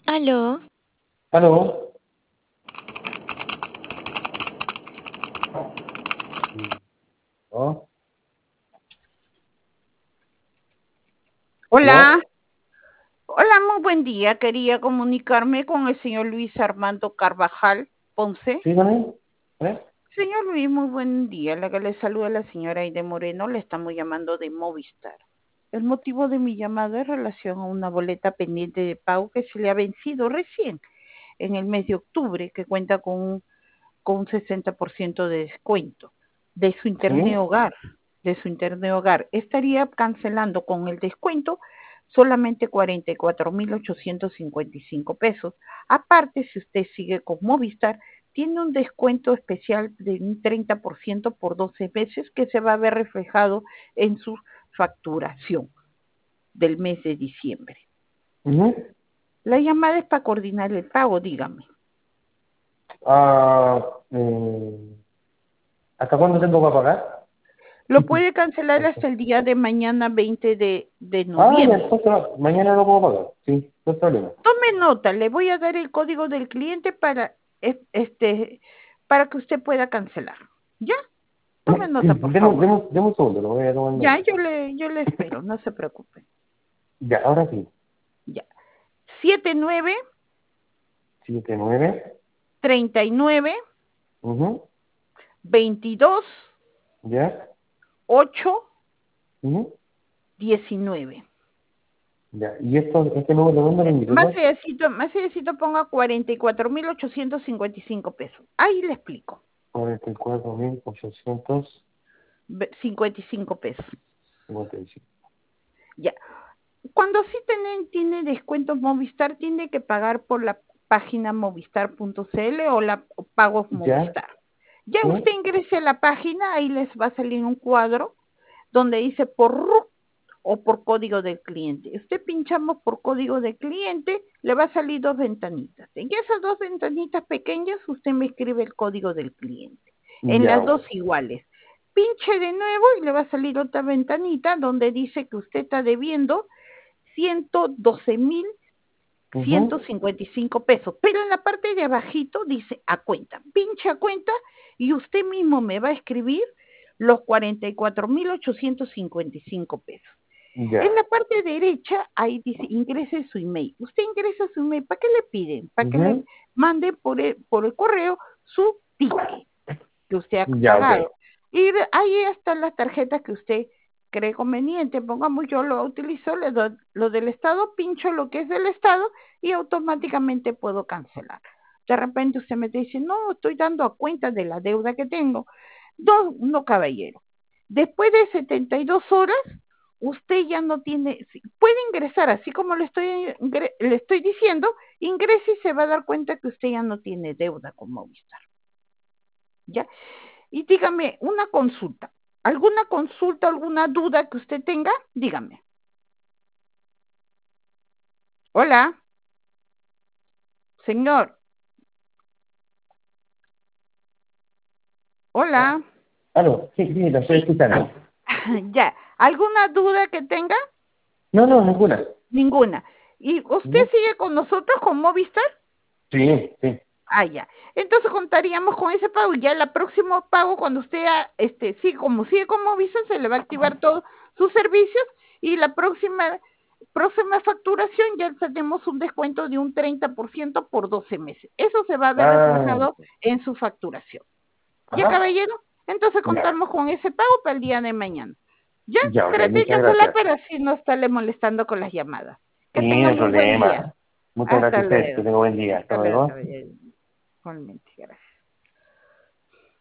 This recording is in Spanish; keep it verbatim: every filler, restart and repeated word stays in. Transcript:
Aló, ¿Aló? ¿No? Hola, ¿Aló? hola, muy buen día. Quería comunicarme con el señor Luis Armando Carvajal Ponce. ¿Sí, con él? ¿Eh? Señor Luis, muy buen día. La que le saluda la señora Aide Moreno, le estamos llamando de Movistar. El motivo de mi llamada es relación a una boleta pendiente de pago que se le ha vencido recién en el mes de octubre, que cuenta con un, con un sesenta por ciento de descuento de su internet ¿Sí? hogar, de su internet hogar. Estaría cancelando con el descuento solamente cuarenta y cuatro mil ochocientos cincuenta y cinco pesos. Aparte, si usted sigue con Movistar, tiene un descuento especial de un treinta por ciento por doce meses que se va a ver reflejado en su facturación del mes de diciembre. Ujú. La llamada es para coordinar el pago, dígame. Ah, eh, ¿hasta cuándo tengo que pagar? Lo puede cancelar hasta el día de mañana veinte de, de Ah, ya, noviembre. entonces no, mañana lo puedo pagar. Sí, no hay problema. Tome nota, le voy a dar el código del cliente para este para que usted pueda cancelar. ¿Ya? Tome nota, por Deme, favor. deme- deme un segundo, lo voy a tomar Ya, nota. yo le yo le espero, no se preocupe. Ya, ahora sí. Ya. Siete nueve Siete, nueve. treinta y nueve Ujú. veintidós Ya. ocho Ujú. diecinueve. Ya. ¿Y esto, este número de dónde lo Más ingreso? sedecito, más sedecito ponga cuarenta y cuatro mil ochocientos cincuenta y cinco pesos. Ahí le explico. cuarenta y cuatro mil ochocientos cincuenta y cinco pesos. cincuenta y cinco. Ya. Cuando sí tiene, tiene descuentos Movistar, tiene que pagar por la página movistar punto cl o la o pagos Ya. Movistar. Ya ¿Sí? usted ingrese a la página, ahí les va a salir un cuadro donde dice por R U C o por código del cliente. Usted pinchamos por código del cliente, le va a salir dos ventanitas. En esas dos ventanitas pequeñas usted me escribe el código del cliente. En Ya, las dos bueno. iguales. Pinche de nuevo y le va a salir otra ventanita donde dice que usted está debiendo ciento doce mil ciento Ujú. cincuenta y cinco pesos, pero en la parte de abajito dice a cuenta, pinche a cuenta y usted mismo me va a escribir los cuarenta y cuatro mil ochocientos cincuenta y cinco pesos. En Ya. la parte derecha, ahí dice ingrese su email. Usted ingresa su email, ¿para qué le piden? Para que le Ujú. mande por el, por el correo su ticket que usted ha Ya, ok. pagado. Y de, ahí están las tarjetas que usted cree conveniente. Pongamos, yo lo utilizo, le doy lo del Estado, pincho lo que es del Estado y automáticamente puedo cancelar. De repente usted me dice, no, estoy dando a cuenta de la deuda que tengo. No, no, caballero. Después de setenta y dos horas, usted ya no tiene, puede ingresar, así como le estoy, le estoy diciendo, ingrese y se va a dar cuenta que usted ya no tiene deuda con Movistar. ¿Ya? Y dígame, una consulta. ¿Alguna consulta, alguna duda que usted tenga? Dígame. Hola, señor. Hola. Aló, sí, sí, lo estoy Sí. escuchando. Ya. ¿Alguna duda que tenga? No, no, ninguna. Ninguna. ¿Y usted ¿No? sigue con nosotros, con Movistar? Sí, sí. Ah, ya. Entonces contaríamos con ese pago. Ya el próximo pago, cuando usted, este, sí, como sigue con Movistar, se le va a activar todos sus servicios y la próxima próxima facturación ya tenemos un descuento de un treinta por ciento por doce meses. Eso se va a ver Ah, reflejado en su facturación. ¿Ya, ajá. caballero? Entonces Ya, contamos con ese pago para el día de mañana. ¿Ya? ya, ok, Trate de muchas hablar gracias. para así no estarle molestando con las llamadas. Sí, Que no tenga hay muy buen día. problema. Muchas Hasta gracias a usted. luego. Que tenga buen día. Hasta Hasta luego, luego. caballero. Igualmente, gracias.